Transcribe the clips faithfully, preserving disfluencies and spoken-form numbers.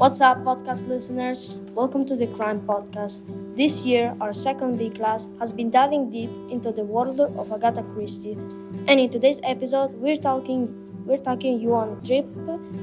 What's up, podcast listeners? Welcome to the Crime Podcast. This year, our second B class has been diving deep into the world of Agatha Christie, and in today's episode, we're talking we're taking you on a trip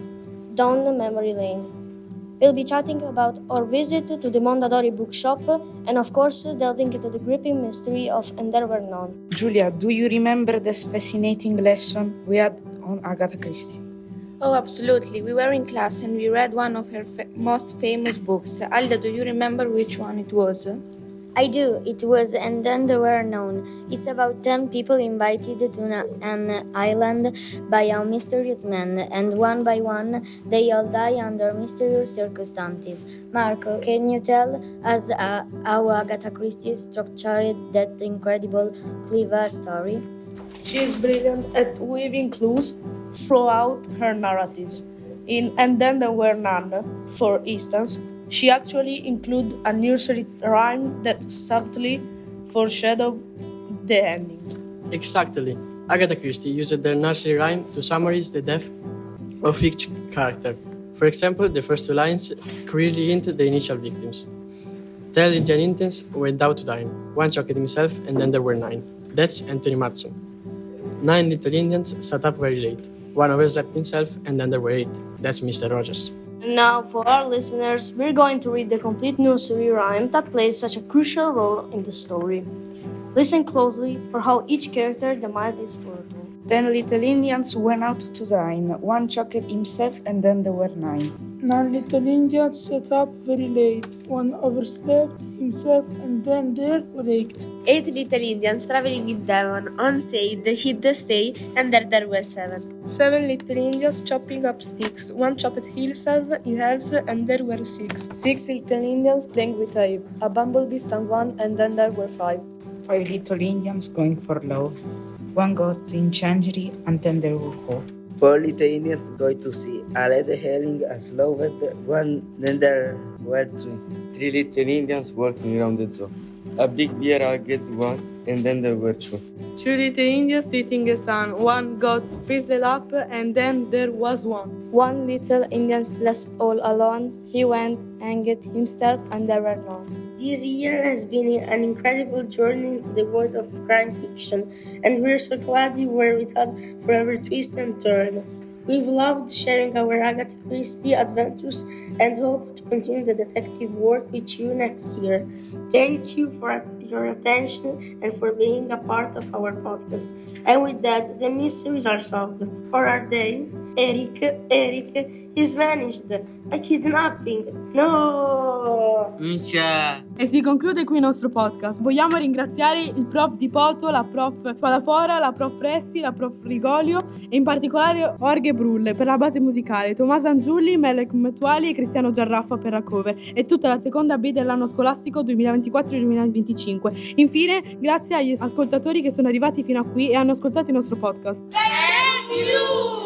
down memory lane. We'll be chatting about our visit to the Mondadori bookshop, and of course, delving into the gripping mystery of And There Were None. Julia, do you remember this fascinating lesson we had on Agatha Christie? Oh, absolutely. We were in class and we read one of her fa- most famous books. Alda, do you remember which one it was? I do. It was And Then There Were None. It's about ten people invited to an island by a mysterious man, and one by one, they all die under mysterious circumstances. Marco, can you tell us uh, how Agatha Christie structured that incredible, clever story? She is brilliant at weaving clues throughout her narratives. In And Then There Were None, for instance, she actually included a nursery rhyme that subtly foreshadowed the ending. Exactly. Agatha Christie used their nursery rhyme to summarize the death of each character. For example, the first two lines clearly hint the initial victims. Ten Indian Indians went out to dine. One choked himself, and then there were nine. That's Anthony Matson. Nine little Indians sat up very late. One overslept himself, and then there were eight. That's Mister Rogers. And now, for our listeners, we're going to read the complete nursery rhyme that plays such a crucial role in the story. Listen closely for how each character demises fortune. Ten little Indians went out to dine. One choked himself, and then there were nine. Nine little Indians sat up very late. One overslept himself, and then there were eight. Eight little Indians traveling in Devon. One stayed, hid the stay, and there there were seven. Seven little Indians chopping up sticks. One chopped himself in halves, and there were six. Six little Indians playing with Abe. A bumblebee stung one, and then there were five. Five little Indians going for love. One got in changery, and then there were four. Four little Indians going to see a red herring as loved one, then there were three. Three little Indians walking around the zoo. A big bear hugged one, and then there were two. Two little Indians eating a sun. One got frizzled up, and then there was one. One little Indian left all alone. He went, hanged himself, and there were none. This year has been an incredible journey into the world of crime fiction, and we're so glad you were with us for every twist and turn. We've loved sharing our Agatha Christie adventures and hope to continue the detective work with you next year. Thank you for your attention and for being a part of our podcast. And with that, the mysteries are solved. Or are they? Eric, Eric, he's vanished. A kidnapping. No! E si conclude qui il nostro podcast. Vogliamo ringraziare il prof Di Poto, la prof Spadafora, la prof Presti, la prof Rigolio e in particolare Jorge Brulle per la base musicale, Tommaso Angiulli, Melek Metuali e Cristiano Giarraffa per la cover e tutta la seconda B dell'anno scolastico duemilaventiquattro duemilaventicinque. Infine, grazie agli ascoltatori che sono arrivati fino a qui e hanno ascoltato il nostro podcast. Thank you!